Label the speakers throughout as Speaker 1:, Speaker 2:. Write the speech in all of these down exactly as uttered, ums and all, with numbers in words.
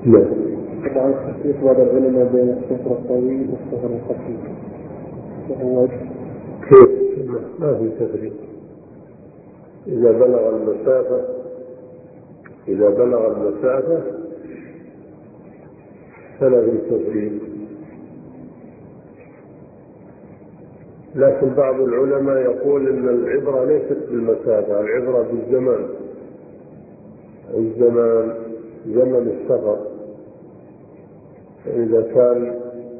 Speaker 1: لا.
Speaker 2: طبعا تفريق بعض العلماء بين السفر الطويل والسفر الخفيف وهو
Speaker 1: كيف؟ ما في تفريق. إذا بلغ المسافة إذا بلغ المسافة فلا في تفريق. لكن بعض العلماء يقول إن العبرة ليست بالمسافة، العبرة بالزمان. الزمان زمن السفر، إذا كان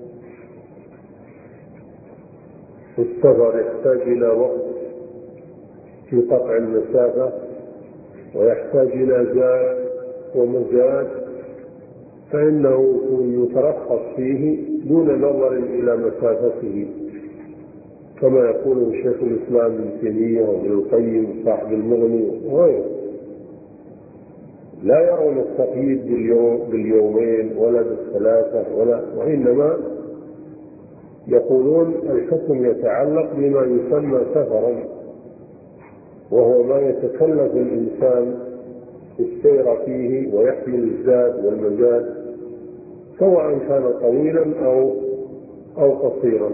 Speaker 1: السفر يحتاج إلى وقت في قطع المسافة ويحتاج إلى زاد ومزاد فإنه يترخص فيه دون نظر إلى مسافته، كما يقول شيخ الإسلام ابن تيمية وابن القيم صاحب المغني وغيره. لا يرون التقييد باليوم باليومين ولا بالثلاثة ولا، وإنما يقولون الحكم يتعلق بما يسمى سفرا، وهو ما يتكلف الإنسان السير فيه ويحمل الزاد والمزاد سواء كان طويلا أو أو قصيرا.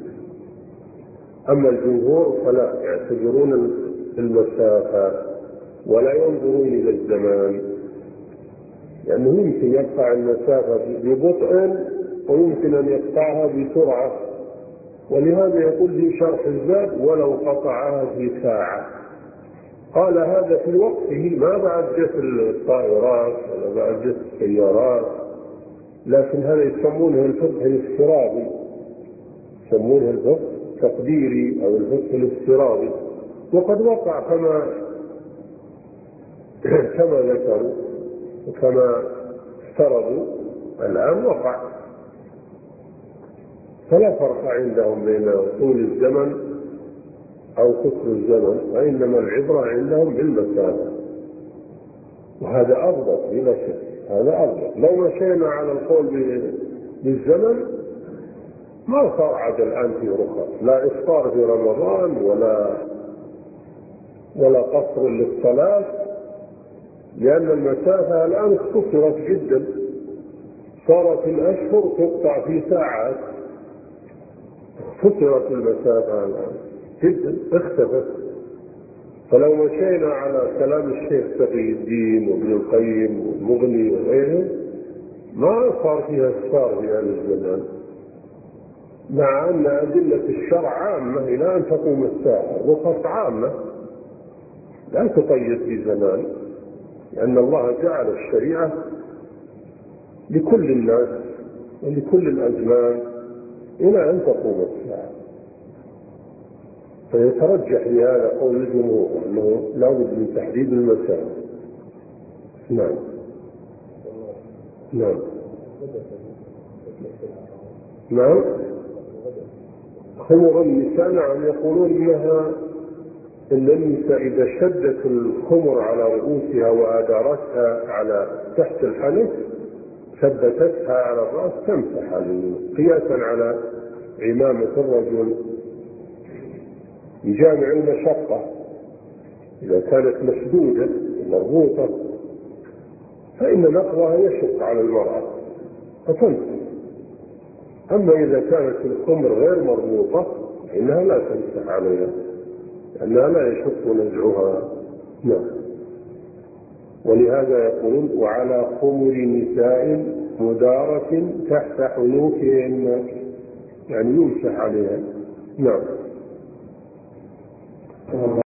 Speaker 1: أما الجمهور فلا يعتبرون المسافة ولا ينظرون إلى الزمان، لأنه يمكن يقطع المسافة ببطء ويمكن أن يقطعها بسرعة، ولهذا يقول في شرح الزاد ولو قطعها في ساعة. قال هذا في وقته، ما بعد جت الطائرات ولا بعد جت السيارات، لكن هذا يسمونه الفقه الافتراضي، يسمونه الفقه التقديري أو الفقه الافتراضي، وقد وقع كما كما ذكروا وكما افترضوا الآن وقع. فلا فرق عندهم بين طول الزمن أو قصر الزمن، وإنما العبرة عندهم بالمسافة، وهذا أفضل بلا شك، هذا أفضل. لو مشينا على القول بالزمن ما صار عاد الآن في رخص، لا إفطار في رمضان ولا ولا قصر للصلاة، لأن المسافة الآن اختصرت جدا، صارت الأشهر تقطع في ساعات، اختصرت المسافة الآن جدا، اختفت. فلو مشينا على كلام الشيخ تقي الدين وابن القيم والمغني وغيره ما صار فيها اختصار في هذا الزمان، مع أن أدلة الشرع عامة إلى أن تقوم الساعة، رخص عامة لا تقيد في زمان، لأن الله جعل الشريعة لكل الناس ولكل الأزمان إلى أن تقوم الساعة. فيترجح لهذا قول الجمهور أنه لا بد من تحديد المسافة. نعم نعم نعم. خمر النساء نعم، يقولون إنها إن النساء إذا شدت الخمر على رؤوسها وأدارتها على تحت الحلق ثبتتها على الرأس تمسح عليه، قياسا على عمامة الرجل بجامع المشقة. إذا كانت مشدودة مربوطة فإن نقضها يشق على المرأة فتمسح، أما إذا كانت الخمر غير مربوطة فإنها لا تمسح عليها لأنها لا يشق نزعها. نعم. ولهذا يقولون وعلى خمر نساء مدارة تحت حنوكهن، يعني يمسح عليها. نعم.